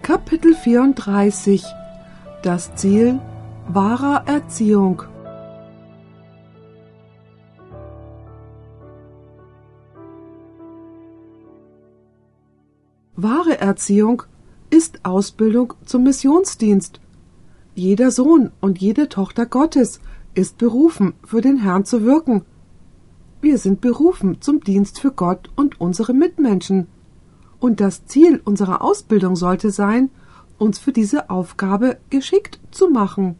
Kapitel 34 – Das Ziel wahrer Erziehung. Wahre Erziehung ist Ausbildung zum Missionsdienst. Jeder Sohn und jede Tochter Gottes ist berufen, für den Herrn zu wirken. Wir sind berufen zum Dienst für Gott und unsere Mitmenschen. Und das Ziel unserer Ausbildung sollte sein, uns für diese Aufgabe geschickt zu machen.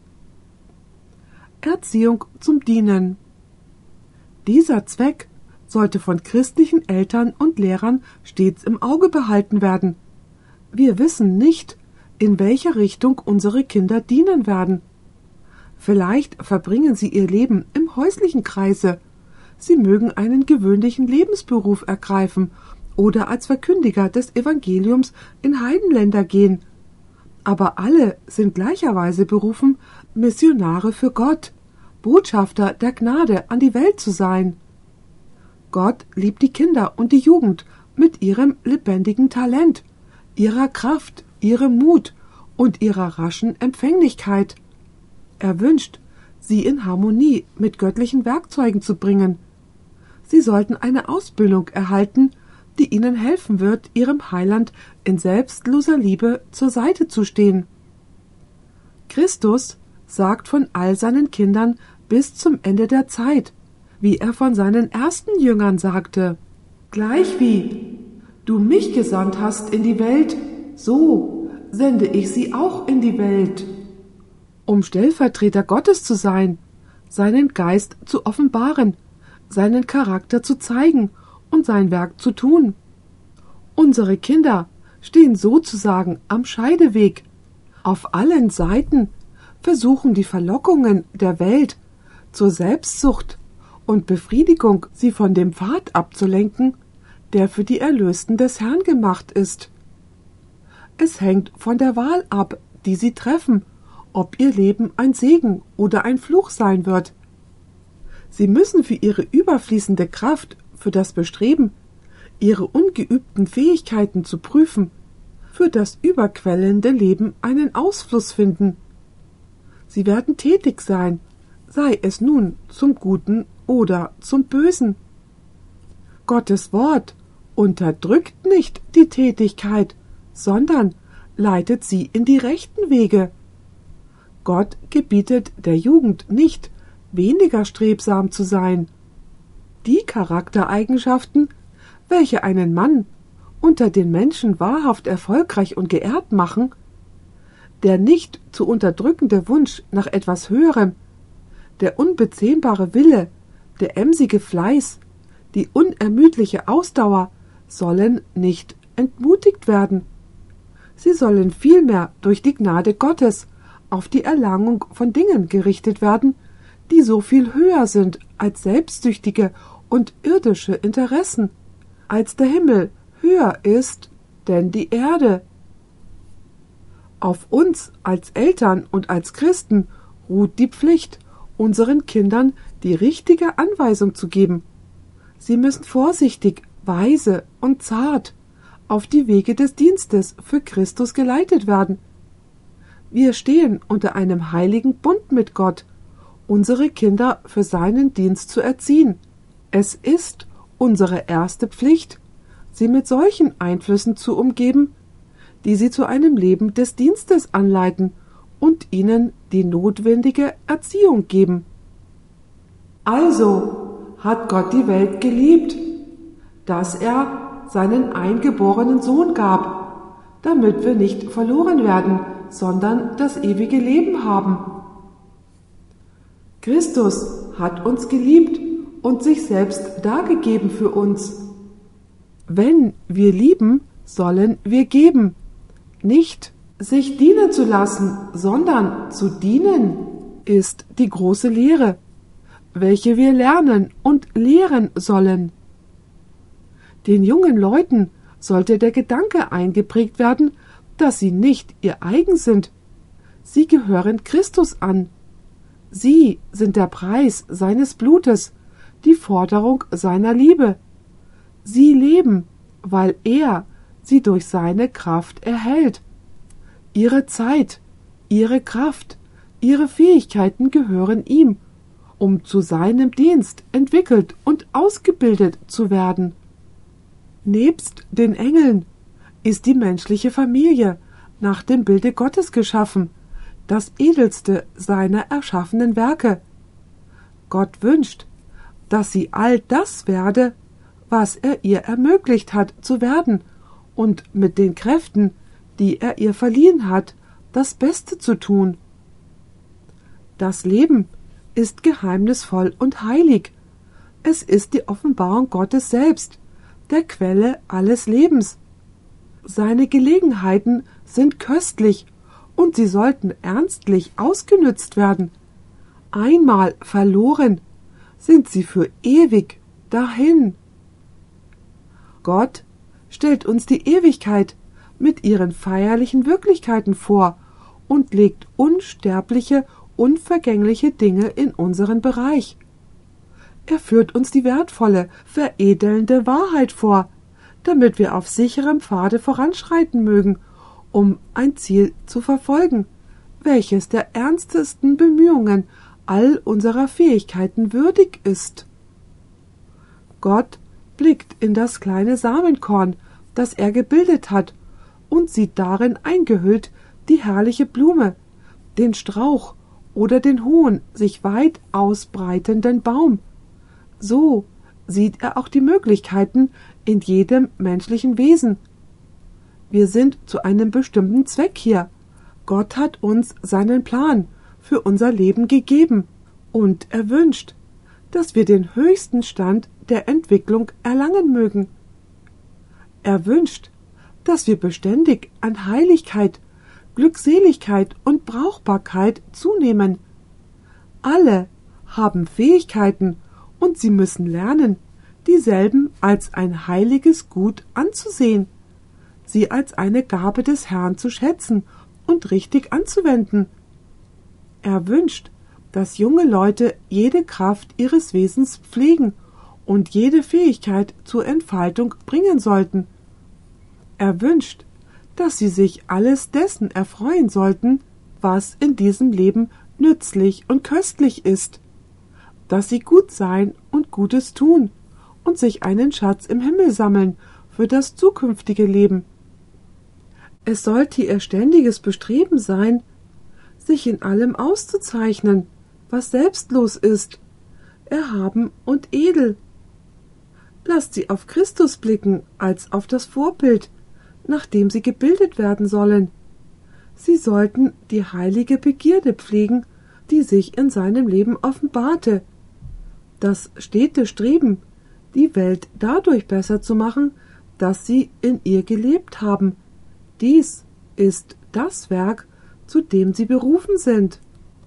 Erziehung zum Dienen. Dieser Zweck sollte von christlichen Eltern und Lehrern stets im Auge behalten werden. Wir wissen nicht, in welcher Richtung unsere Kinder dienen werden. Vielleicht verbringen sie ihr Leben im häuslichen Kreise. Sie mögen einen gewöhnlichen Lebensberuf ergreifen oder als Verkündiger des Evangeliums in Heidenländer gehen. Aber alle sind gleicherweise berufen, Missionare für Gott, Botschafter der Gnade an die Welt zu sein. Gott liebt die Kinder und die Jugend mit ihrem lebendigen Talent, ihrer Kraft, ihrem Mut und ihrer raschen Empfänglichkeit. Er wünscht, sie in Harmonie mit göttlichen Werkzeugen zu bringen. Sie sollten eine Ausbildung erhalten, die ihnen helfen wird, ihrem Heiland in selbstloser Liebe zur Seite zu stehen. Christus sagt von all seinen Kindern bis zum Ende der Zeit, wie er von seinen ersten Jüngern sagte: Gleichwie du mich gesandt hast in die Welt, so sende ich sie auch in die Welt. Um Stellvertreter Gottes zu sein, seinen Geist zu offenbaren, seinen Charakter zu zeigen und sein Werk zu tun. Unsere Kinder stehen sozusagen am Scheideweg. Auf allen Seiten versuchen die Verlockungen der Welt zur Selbstsucht und Befriedigung sie von dem Pfad abzulenken, der für die Erlösten des Herrn gemacht ist. Es hängt von der Wahl ab, die sie treffen, ob ihr Leben ein Segen oder ein Fluch sein wird. Sie müssen für ihre überfließende Kraft, für das Bestreben, ihre ungeübten Fähigkeiten zu prüfen, für das überquellende Leben einen Ausfluss finden. Sie werden tätig sein, sei es nun zum Guten oder zum Bösen. Gottes Wort unterdrückt nicht die Tätigkeit, sondern leitet sie in die rechten Wege. Gott gebietet der Jugend nicht, weniger strebsam zu sein. Die Charaktereigenschaften, welche einen Mann unter den Menschen wahrhaft erfolgreich und geehrt machen, der nicht zu unterdrückende Wunsch nach etwas Höherem, der unbezähmbare Wille, der emsige Fleiß, die unermüdliche Ausdauer, sollen nicht entmutigt werden. Sie sollen vielmehr durch die Gnade Gottes auf die Erlangung von Dingen gerichtet werden, die so viel höher sind als selbstsüchtige und irdische Interessen, als der Himmel höher ist denn die Erde. Auf uns als Eltern und als Christen ruht die Pflicht, unseren Kindern die richtige Anweisung zu geben. Sie müssen vorsichtig, weise und zart auf die Wege des Dienstes für Christus geleitet werden. Wir stehen unter einem heiligen Bund mit Gott, unsere Kinder für seinen Dienst zu erziehen. Es ist unsere erste Pflicht, sie mit solchen Einflüssen zu umgeben, die sie zu einem Leben des Dienstes anleiten und ihnen die notwendige Erziehung geben. Also hat Gott die Welt geliebt, dass er seinen eingeborenen Sohn gab, damit wir nicht verloren werden, sondern das ewige Leben haben. Christus hat uns geliebt und sich selbst dargegeben für uns. Wenn wir lieben, sollen wir geben, nicht sich dienen zu lassen, sondern zu dienen, ist die große Lehre, welche wir lernen und lehren sollen. Den jungen Leuten sollte der Gedanke eingeprägt werden, dass sie nicht ihr eigen sind. Sie gehören Christus an. Sie sind der Preis seines Blutes, die Forderung seiner Liebe. Sie leben, weil er sie durch seine Kraft erhält. Ihre Zeit, Ihre Kraft, Ihre Fähigkeiten gehören ihm, um zu seinem Dienst entwickelt und ausgebildet zu werden. Nebst den Engeln ist die menschliche Familie nach dem Bilde Gottes geschaffen, das edelste seiner erschaffenen Werke. Gott wünscht, dass sie all das werde, was er ihr ermöglicht hat zu werden und mit den Kräften, die er ihr verliehen hat, das Beste zu tun. Das Leben ist geheimnisvoll und heilig. Es ist die Offenbarung Gottes selbst, der Quelle alles Lebens. Seine Gelegenheiten sind köstlich und sie sollten ernstlich ausgenützt werden. Einmal verloren, sind sie für ewig dahin. Gott stellt uns die Ewigkeit mit ihren feierlichen Wirklichkeiten vor und legt unsterbliche, unvergängliche Dinge in unseren Bereich. Er führt uns die wertvolle, veredelnde Wahrheit vor, damit wir auf sicherem Pfade voranschreiten mögen, um ein Ziel zu verfolgen, welches der ernstesten Bemühungen all unserer Fähigkeiten würdig ist. Gott blickt in das kleine Samenkorn, das er gebildet hat, und sieht darin eingehüllt die herrliche Blume, den Strauch oder den hohen, sich weit ausbreitenden Baum. So sieht er auch die Möglichkeiten in jedem menschlichen Wesen. Wir sind zu einem bestimmten Zweck hier. Gott hat uns seinen Plan für unser Leben gegeben und er wünscht, dass wir den höchsten Stand der Entwicklung erlangen mögen. Er wünscht, dass wir beständig an Heiligkeit, Glückseligkeit und Brauchbarkeit zunehmen. Alle haben Fähigkeiten und sie müssen lernen, dieselben als ein heiliges Gut anzusehen, sie als eine Gabe des Herrn zu schätzen und richtig anzuwenden. Er wünscht, dass junge Leute jede Kraft ihres Wesens pflegen und jede Fähigkeit zur Entfaltung bringen sollten. Er wünscht, dass sie sich alles dessen erfreuen sollten, was in diesem Leben nützlich und köstlich ist, dass sie gut sein und Gutes tun und sich einen Schatz im Himmel sammeln für das zukünftige Leben. Es sollte ihr ständiges Bestreben sein, sich in allem auszuzeichnen, was selbstlos ist, erhaben und edel. Lasst sie auf Christus blicken als auf das Vorbild, nach dem sie gebildet werden sollen. Sie sollten die heilige Begierde pflegen, die sich in seinem Leben offenbarte. Das stete Streben, die Welt dadurch besser zu machen, dass sie in ihr gelebt haben. Dies ist das Werk, zu dem sie berufen sind.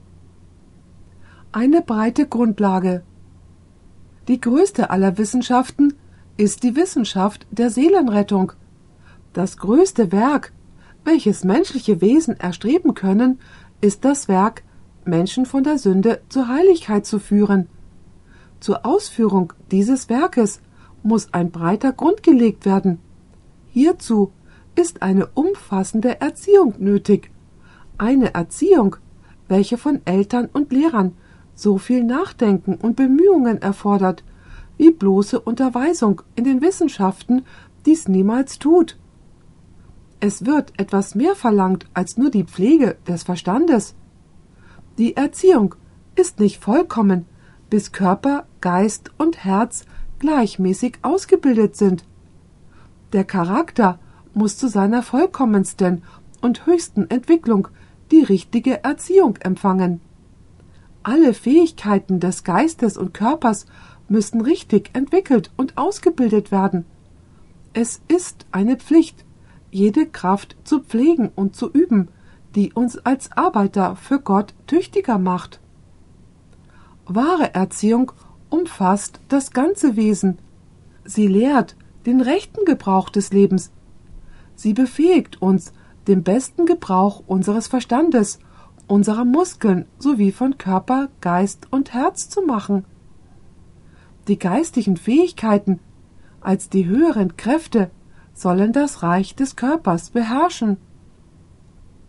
Eine breite Grundlage. Die größte aller Wissenschaften ist die Wissenschaft der Seelenrettung. Das größte Werk, welches menschliche Wesen erstreben können, ist das Werk, Menschen von der Sünde zur Heiligkeit zu führen. Zur Ausführung dieses Werkes muss ein breiter Grund gelegt werden. Hierzu ist eine umfassende Erziehung nötig. Eine Erziehung, welche von Eltern und Lehrern so viel Nachdenken und Bemühungen erfordert, wie bloße Unterweisung in den Wissenschaften dies niemals tut. Es wird etwas mehr verlangt als nur die Pflege des Verstandes. Die Erziehung ist nicht vollkommen, bis Körper, Geist und Herz gleichmäßig ausgebildet sind. Der Charakter muss zu seiner vollkommensten und höchsten Entwicklung die richtige Erziehung empfangen. Alle Fähigkeiten des Geistes und Körpers müssen richtig entwickelt und ausgebildet werden. Es ist eine Pflicht, jede Kraft zu pflegen und zu üben, die uns als Arbeiter für Gott tüchtiger macht. Wahre Erziehung umfasst das ganze Wesen. Sie lehrt den rechten Gebrauch des Lebens. Sie befähigt uns, den besten Gebrauch unseres Verstandes, unserer Muskeln sowie von Körper, Geist und Herz zu machen. Die geistigen Fähigkeiten als die höheren Kräfte sollen das Reich des Körpers beherrschen.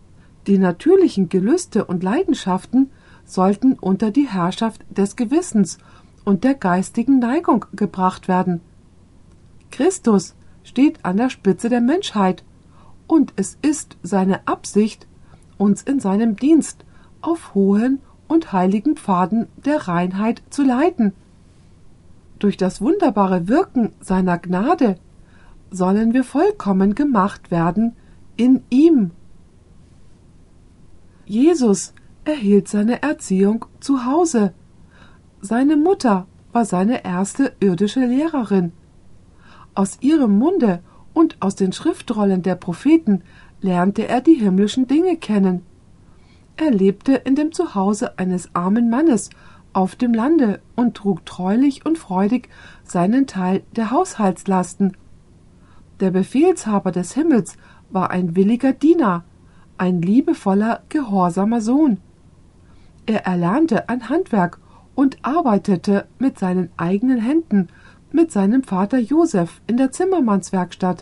Die natürlichen Gelüste und Leidenschaften sollten unter die Herrschaft des Gewissens und der geistigen Neigung gebracht werden. Christus steht an der Spitze der Menschheit, und es ist seine Absicht, uns in seinem Dienst auf hohen und heiligen Pfaden der Reinheit zu leiten. Durch das wunderbare Wirken seiner Gnade sollen wir vollkommen gemacht werden in ihm. Jesus erhielt seine Erziehung zu Hause. Seine Mutter war seine erste irdische Lehrerin. Aus ihrem Munde und aus den Schriftrollen der Propheten lernte er die himmlischen Dinge kennen. Er lebte in dem Zuhause eines armen Mannes auf dem Lande und trug treulich und freudig seinen Teil der Haushaltslasten. Der Befehlshaber des Himmels war ein williger Diener, ein liebevoller, gehorsamer Sohn. Er erlernte ein Handwerk und arbeitete mit seinen eigenen Händen mit seinem Vater Josef in der Zimmermannswerkstatt.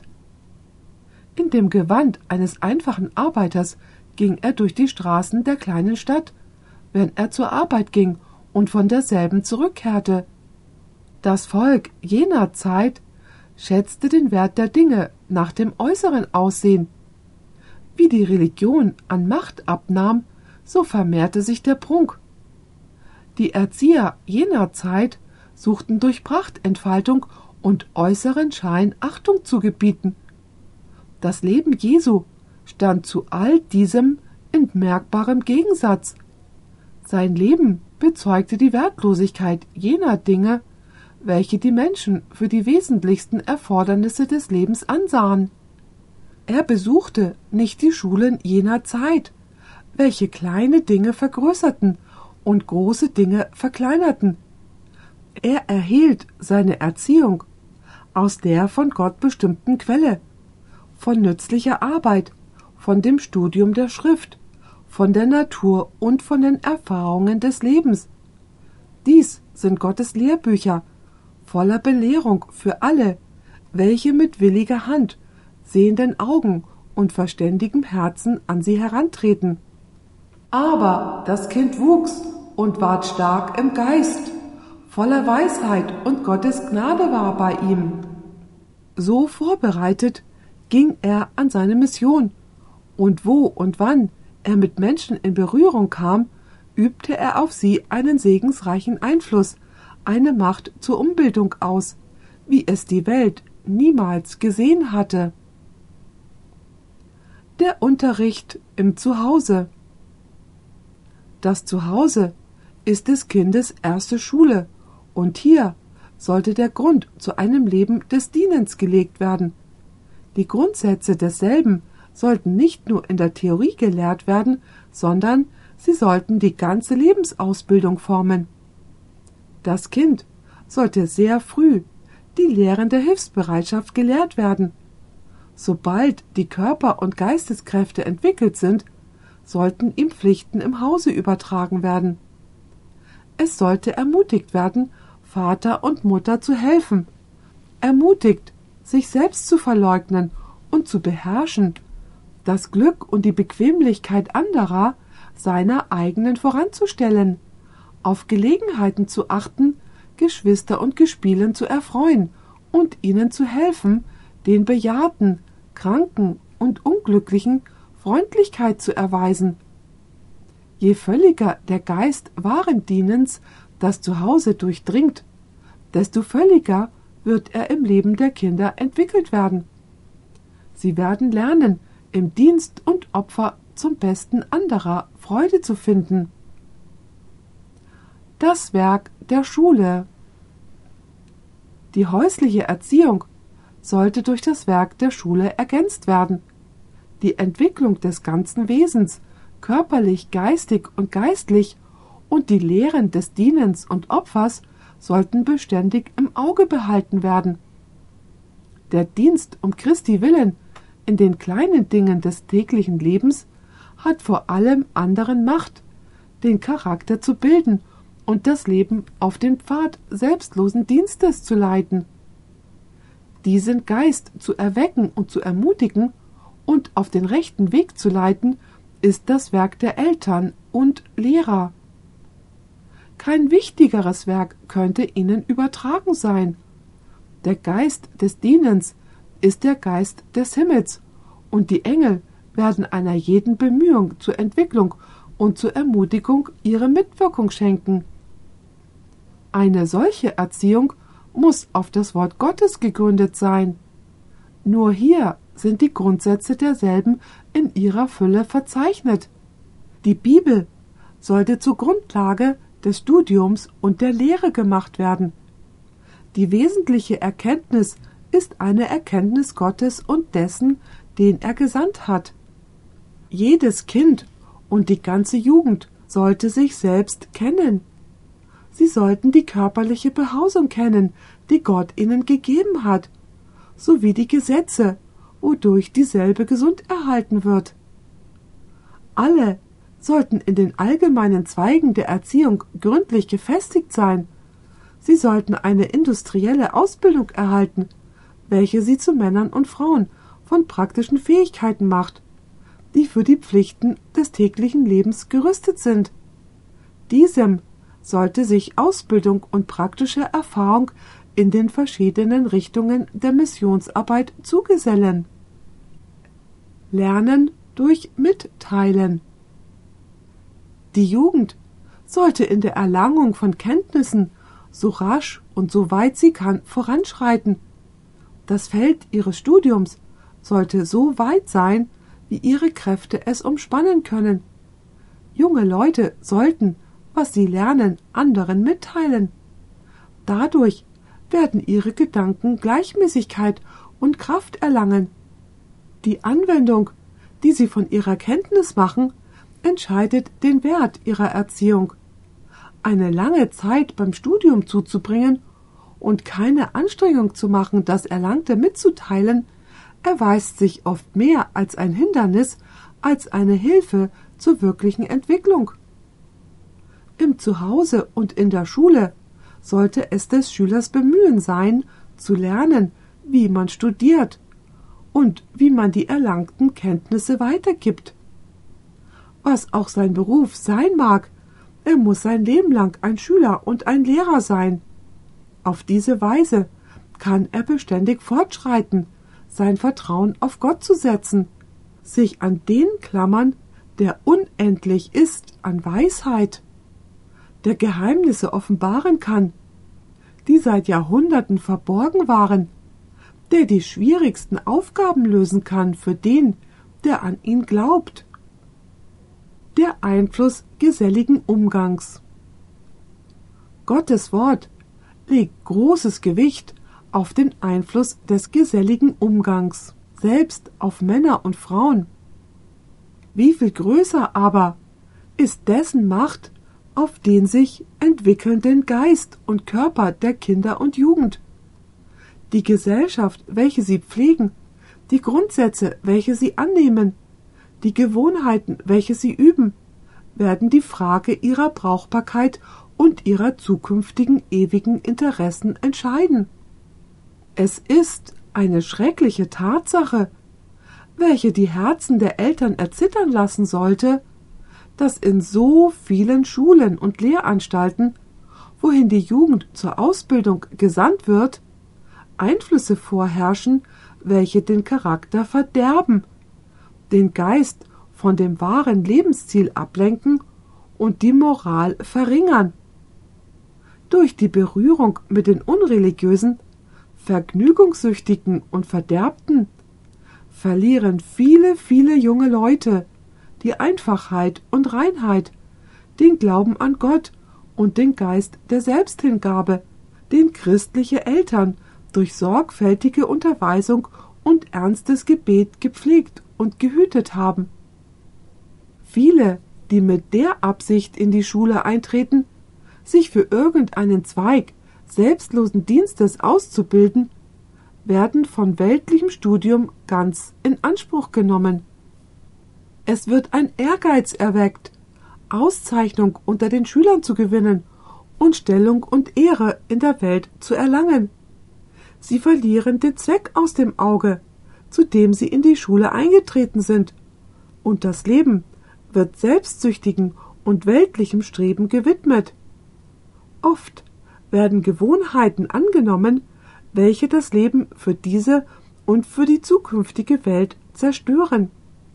In dem Gewand eines einfachen Arbeiters ging er durch die Straßen der kleinen Stadt, wenn er zur Arbeit ging und von derselben zurückkehrte. Das Volk jener Zeit schätzte den Wert der Dinge nach dem äußeren Aussehen. Wie die Religion an Macht abnahm, so vermehrte sich der Prunk. Die Erzieher jener Zeit suchten durch Prachtentfaltung und äußeren Schein Achtung zu gebieten. Das Leben Jesu stand zu all diesem in merkbarem Gegensatz. Sein Leben bezeugte die Wertlosigkeit jener Dinge, welche die Menschen für die wesentlichsten Erfordernisse des Lebens ansahen. Er besuchte nicht die Schulen jener Zeit, welche kleine Dinge vergrößerten und große Dinge verkleinerten. Er erhielt seine Erziehung aus der von Gott bestimmten Quelle, von nützlicher Arbeit, von dem Studium der Schrift, von der Natur und von den Erfahrungen des Lebens. Dies sind Gottes Lehrbücher, voller Belehrung für alle, welche mit williger Hand, sehenden Augen und verständigem Herzen an sie herantreten. Aber das Kind wuchs und ward stark im Geist, voller Weisheit und Gottes Gnade war bei ihm. So vorbereitet ging er an seine Mission, und wo und wann er mit Menschen in Berührung kam, übte er auf sie einen segensreichen Einfluss, eine Macht zur Umbildung aus, wie es die Welt niemals gesehen hatte. Der Unterricht im Zuhause. Das Zuhause ist des Kindes erste Schule, und hier sollte der Grund zu einem Leben des Dienens gelegt werden. Die Grundsätze desselben sollten nicht nur in der Theorie gelehrt werden, sondern sie sollten die ganze Lebensausbildung formen. Das Kind sollte sehr früh die Lehren der Hilfsbereitschaft gelehrt werden. Sobald die Körper- und Geisteskräfte entwickelt sind, sollten ihm Pflichten im Hause übertragen werden. Es sollte ermutigt werden, Vater und Mutter zu helfen, ermutigt, sich selbst zu verleugnen und zu beherrschen, das Glück und die Bequemlichkeit anderer seiner eigenen voranzustellen, auf Gelegenheiten zu achten, Geschwister und Gespielen zu erfreuen und ihnen zu helfen, den Bejahrten, Kranken und Unglücklichen Freundlichkeit zu erweisen. Je völliger der Geist wahren Dienens das Zuhause durchdringt, desto völliger wird er im Leben der Kinder entwickelt werden. Sie werden lernen, im Dienst und Opfer zum Besten anderer Freude zu finden. Das Werk der Schule. Die häusliche Erziehung sollte durch das Werk der Schule ergänzt werden. Die Entwicklung des ganzen Wesens, körperlich, geistig und geistlich, und die Lehren des Dienens und Opfers sollten beständig im Auge behalten werden. Der Dienst um Christi willen in den kleinen Dingen des täglichen Lebens hat vor allem anderen Macht, den Charakter zu bilden und das Leben auf den Pfad selbstlosen Dienstes zu leiten. Diesen Geist zu erwecken und zu ermutigen und auf den rechten Weg zu leiten, ist das Werk der Eltern und Lehrer. Kein wichtigeres Werk könnte ihnen übertragen sein. Der Geist des Dienens ist der Geist des Himmels, und die Engel werden einer jeden Bemühung zur Entwicklung und zur Ermutigung ihre Mitwirkung schenken. Eine solche Erziehung muss auf das Wort Gottes gegründet sein. Nur hier sind die Grundsätze derselben in ihrer Fülle verzeichnet. Die Bibel sollte zur Grundlage des Studiums und der Lehre gemacht werden. Die wesentliche Erkenntnis ist eine Erkenntnis Gottes und dessen, den er gesandt hat. Jedes Kind und die ganze Jugend sollte sich selbst kennen. Sie sollten die körperliche Behausung kennen, die Gott ihnen gegeben hat, sowie die Gesetze, wodurch dieselbe gesund erhalten wird. Alle sollten in den allgemeinen Zweigen der Erziehung gründlich gefestigt sein. Sie sollten eine industrielle Ausbildung erhalten, welche sie zu Männern und Frauen von praktischen Fähigkeiten macht, die für die Pflichten des täglichen Lebens gerüstet sind. Diesem sollte sich Ausbildung und praktische Erfahrung in den verschiedenen Richtungen der Missionsarbeit zugesellen. Lernen durch Mitteilen. Die Jugend sollte in der Erlangung von Kenntnissen so rasch und so weit sie kann voranschreiten. Das Feld ihres Studiums sollte so weit sein, wie ihre Kräfte es umspannen können. Junge Leute sollten, was sie lernen, anderen mitteilen. Dadurch werden ihre Gedanken Gleichmäßigkeit und Kraft erlangen. Die Anwendung, die sie von ihrer Kenntnis machen, entscheidet den Wert ihrer Erziehung. Eine lange Zeit beim Studium zuzubringen und keine Anstrengung zu machen, das Erlangte mitzuteilen, erweist sich oft mehr als ein Hindernis, als eine Hilfe zur wirklichen Entwicklung. Im Zuhause und in der Schule sollte es des Schülers Bemühen sein, zu lernen, wie man studiert und wie man die erlangten Kenntnisse weitergibt. Was auch sein Beruf sein mag, er muss sein Leben lang ein Schüler und ein Lehrer sein. Auf diese Weise kann er beständig fortschreiten, sein Vertrauen auf Gott zu setzen, sich an den klammern, der unendlich ist an Weisheit, der Geheimnisse offenbaren kann, die seit Jahrhunderten verborgen waren, der die schwierigsten Aufgaben lösen kann für den, der an ihn glaubt. Der Einfluss geselligen Umgangs. Gottes Wort legt großes Gewicht auf den Einfluss des geselligen Umgangs, selbst auf Männer und Frauen. Wie viel größer aber ist dessen Macht auf den sich entwickelnden Geist und Körper der Kinder und Jugend. Die Gesellschaft, welche sie pflegen, die Grundsätze, welche sie annehmen, die Gewohnheiten, welche sie üben, werden die Frage ihrer Brauchbarkeit und ihrer zukünftigen ewigen Interessen entscheiden. Es ist eine schreckliche Tatsache, welche die Herzen der Eltern erzittern lassen sollte, dass in so vielen Schulen und Lehranstalten, wohin die Jugend zur Ausbildung gesandt wird, Einflüsse vorherrschen, welche den Charakter verderben, den Geist von dem wahren Lebensziel ablenken und die Moral verringern. Durch die Berührung mit den Unreligiösen, Vergnügungssüchtigen und Verderbten verlieren viele junge Leute die Einfachheit und Reinheit, den Glauben an Gott und den Geist der Selbsthingabe, den christliche Eltern durch sorgfältige Unterweisung und ernstes Gebet gepflegt und gehütet haben. Viele, die mit der Absicht in die Schule eintreten, sich für irgendeinen Zweig selbstlosen Dienstes auszubilden, werden von weltlichem Studium ganz in Anspruch genommen. Es wird ein Ehrgeiz erweckt, Auszeichnung unter den Schülern zu gewinnen und Stellung und Ehre in der Welt zu erlangen. Sie verlieren den Zweck aus dem Auge, zu dem sie in die Schule eingetreten sind, und das Leben, wird selbstsüchtigen und weltlichem Streben gewidmet. Oft werden Gewohnheiten angenommen, welche das Leben für diese und für die zukünftige Welt zerstören.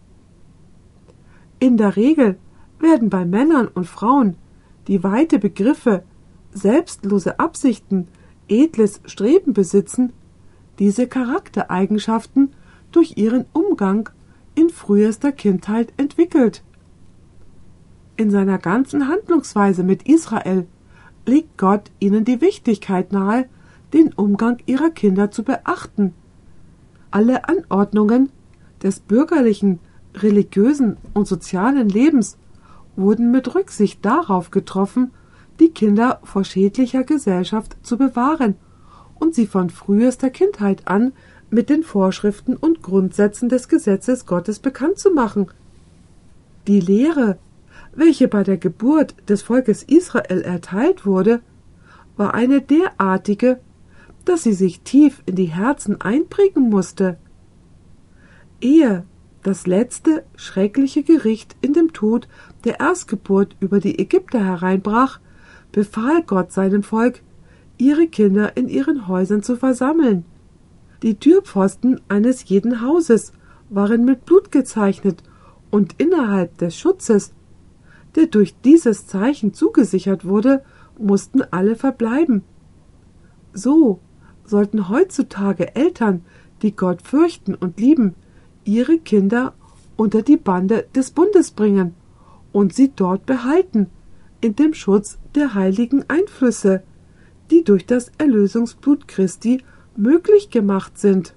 In der Regel werden bei Männern und Frauen die weite Begriffe, selbstlose Absichten, edles Streben besitzen, diese Charaktereigenschaften durch ihren Umgang in frühester Kindheit entwickelt. In seiner ganzen Handlungsweise mit Israel legt Gott ihnen die Wichtigkeit nahe, den Umgang ihrer Kinder zu beachten. Alle Anordnungen des bürgerlichen, religiösen und sozialen Lebens wurden mit Rücksicht darauf getroffen, die Kinder vor schädlicher Gesellschaft zu bewahren und sie von frühester Kindheit an mit den Vorschriften und Grundsätzen des Gesetzes Gottes bekannt zu machen. Die Lehre, welche bei der Geburt des Volkes Israel erteilt wurde, war eine derartige, dass sie sich tief in die Herzen einprägen musste. Ehe das letzte schreckliche Gericht in dem Tod der Erstgeburt über die Ägypter hereinbrach, befahl Gott seinem Volk, ihre Kinder in ihren Häusern zu versammeln. Die Türpfosten eines jeden Hauses waren mit Blut gezeichnet und innerhalb des Schutzes, der durch dieses Zeichen zugesichert wurde, mussten alle verbleiben. So sollten heutzutage Eltern, die Gott fürchten und lieben, ihre Kinder unter die Bande des Bundes bringen und sie dort behalten, in dem Schutz der heiligen Einflüsse, die durch das Erlösungsblut Christi möglich gemacht sind.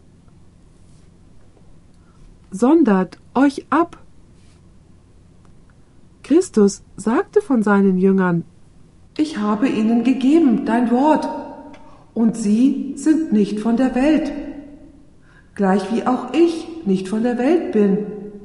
Sondert euch ab. Christus sagte von seinen Jüngern: Ich habe ihnen gegeben dein Wort, und sie sind nicht von der Welt, gleich wie auch ich nicht von der Welt bin.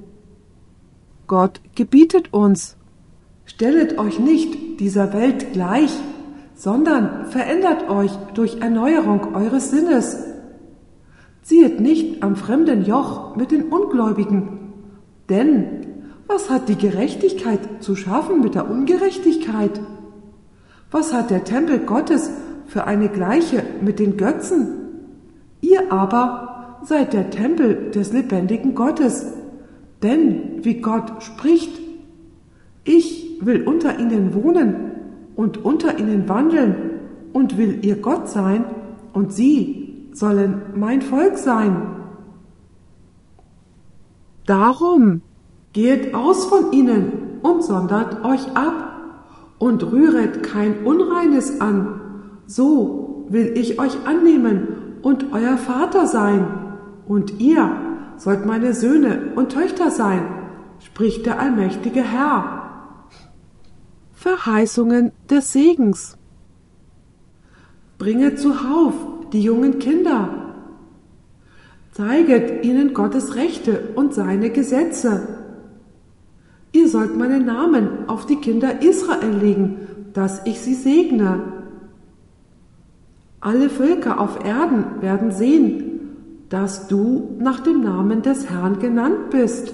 Gott gebietet uns: Stellet euch nicht dieser Welt gleich, sondern verändert euch durch Erneuerung eures Sinnes. Ziehet nicht am fremden Joch mit den Ungläubigen, denn was hat die Gerechtigkeit zu schaffen mit der Ungerechtigkeit? Was hat der Tempel Gottes für eine Gleiche mit den Götzen? Ihr aber seid der Tempel des lebendigen Gottes, denn wie Gott spricht: Ich will unter ihnen wohnen und unter ihnen wandeln und will ihr Gott sein, und sie sollen mein Volk sein. Darum gehet aus von ihnen und sondert euch ab und rühret kein Unreines an, so will ich euch annehmen und euer Vater sein, und ihr sollt meine Söhne und Töchter sein, spricht der allmächtige Herr. Verheißungen des Segens. Bringet zuhauf die jungen Kinder. Zeiget ihnen Gottes Rechte und seine Gesetze. Ihr sollt meinen Namen auf die Kinder Israel legen, dass ich sie segne. Alle Völker auf Erden werden sehen, dass du nach dem Namen des Herrn genannt bist.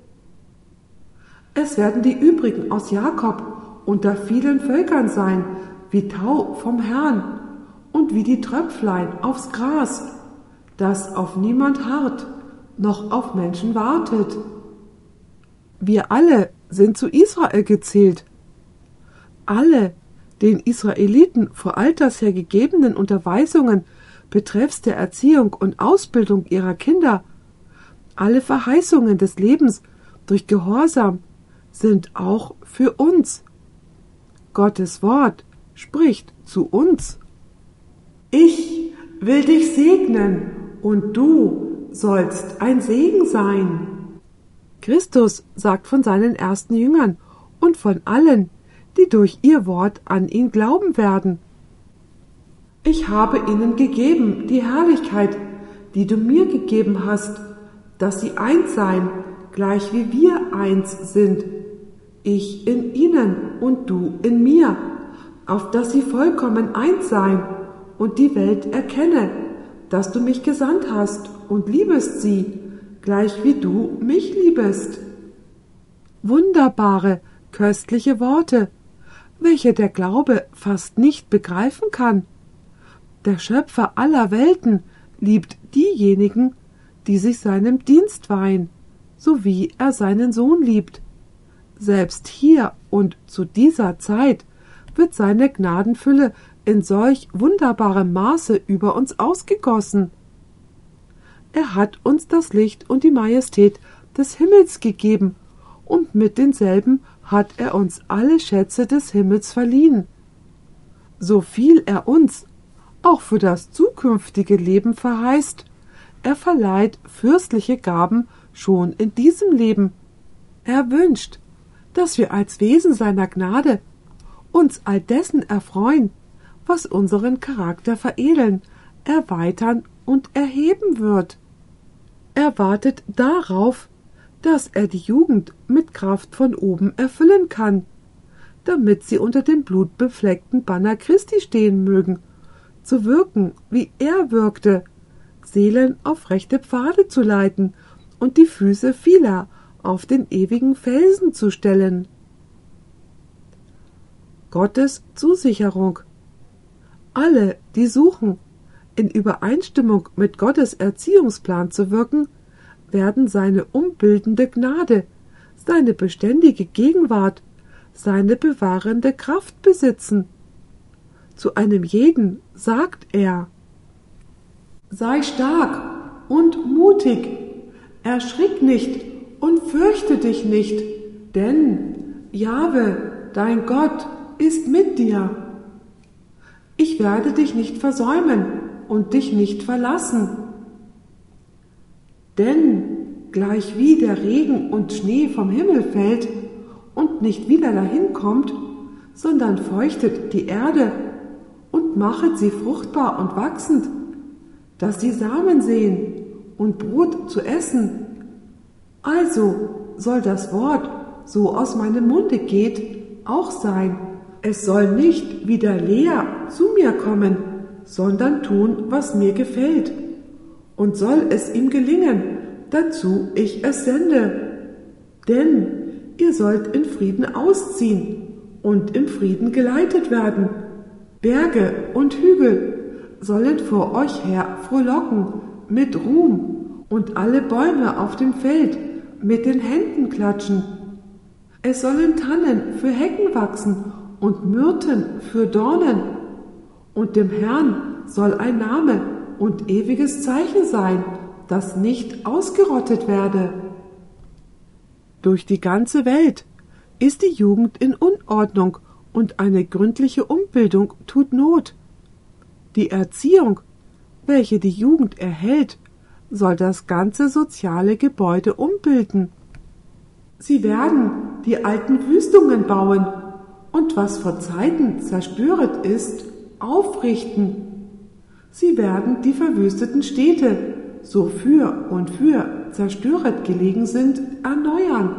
Es werden die übrigen aus Jakob unter vielen Völkern sein, wie Tau vom Herrn und wie die Tröpflein aufs Gras, das auf niemand harrt, noch auf Menschen wartet. Wir alle sind zu Israel gezählt. Alle den Israeliten vor alters her gegebenen Unterweisungen betreffs der Erziehung und Ausbildung ihrer Kinder, alle Verheißungen des Lebens durch Gehorsam sind auch für uns. Gottes Wort spricht zu uns: Ich will dich segnen, und du sollst ein Segen sein. Christus sagt von seinen ersten Jüngern und von allen, die durch ihr Wort an ihn glauben werden: Ich habe ihnen gegeben die Herrlichkeit, die du mir gegeben hast, dass sie eins seien, gleich wie wir eins sind. Ich in ihnen und du in mir, auf dass sie vollkommen eins seien und die Welt erkenne, dass du mich gesandt hast und liebest sie, gleich wie du mich liebest. wunderbare, köstliche Worte, welche der Glaube fast nicht begreifen kann. Der Schöpfer aller Welten liebt diejenigen, die sich seinem Dienst weihen, so wie er seinen Sohn liebt. Selbst hier und zu dieser Zeit wird seine Gnadenfülle in solch wunderbarem Maße über uns ausgegossen. Er hat uns das Licht und die Majestät des Himmels gegeben, und mit denselben hat er uns alle Schätze des Himmels verliehen. So viel er uns auch für das zukünftige Leben verheißt, er verleiht fürstliche Gaben schon in diesem Leben. Er wünscht, dass wir als Wesen seiner Gnade uns all dessen erfreuen, was unseren Charakter veredeln, erweitern und erheben wird. Er wartet darauf, dass er die Jugend mit Kraft von oben erfüllen kann, damit sie unter dem blutbefleckten Banner Christi stehen mögen, zu wirken, wie er wirkte, Seelen auf rechte Pfade zu leiten und die Füße vieler auf den ewigen Felsen zu stellen. Gottes Zusicherung. Alle, die suchen, in Übereinstimmung mit Gottes Erziehungsplan zu wirken, werden seine umbildende Gnade, seine beständige Gegenwart, seine bewahrende Kraft besitzen. Zu einem jeden sagt er: Sei stark und mutig, erschrick nicht und fürchte dich nicht, denn Jahwe, dein Gott, ist mit dir. Ich werde dich nicht versäumen und dich nicht verlassen. Denn gleichwie der Regen und Schnee vom Himmel fällt und nicht wieder dahin kommt, sondern feuchtet die Erde und machet sie fruchtbar und wachsend, dass sie Samen sehen und Brot zu essen, also soll das Wort, so aus meinem Munde geht, auch sein. Es soll nicht wieder leer zu mir kommen, sondern tun, was mir gefällt. Und soll es ihm gelingen, dazu ich es sende. Denn ihr sollt in Frieden ausziehen und im Frieden geleitet werden. Berge und Hügel sollen vor euch her frohlocken mit Ruhm und alle Bäume auf dem Feld mit den Händen klatschen. Es sollen Tannen für Hecken wachsen und Myrten für Dornen. Und dem Herrn soll ein Name und ewiges Zeichen sein, das nicht ausgerottet werde. Durch die ganze Welt ist die Jugend in Unordnung und eine gründliche Umbildung tut Not. Die Erziehung, welche die Jugend erhält, soll das ganze soziale Gebäude umbilden. Sie werden die alten Wüstungen bauen und was vor Zeiten zerstöret ist, aufrichten. Sie werden die verwüsteten Städte, so für und für zerstöret gelegen sind, erneuern.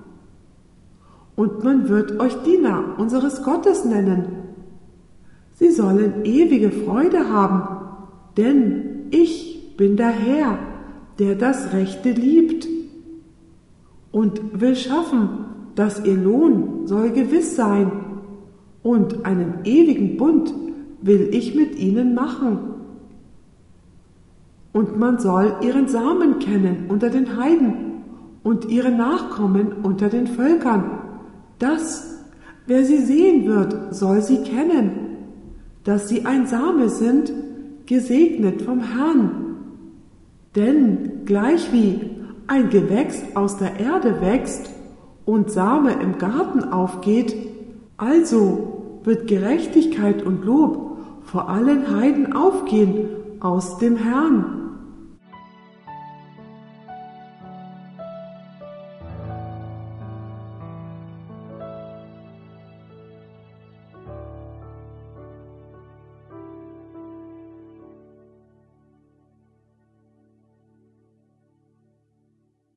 Und man wird euch Diener unseres Gottes nennen. Sie sollen ewige Freude haben, denn ich bin der Herr, der das Rechte liebt und will schaffen, dass ihr Lohn soll gewiss sein, und einen ewigen Bund will ich mit ihnen machen. Und man soll ihren Samen kennen unter den Heiden und ihre Nachkommen unter den Völkern. Das, wer sie sehen wird, soll sie kennen, dass sie ein Same sind, gesegnet vom Herrn. Denn gleichwie ein Gewächs aus der Erde wächst und Same im Garten aufgeht, also wird Gerechtigkeit und Lob vor allen Heiden aufgehen aus dem Herrn.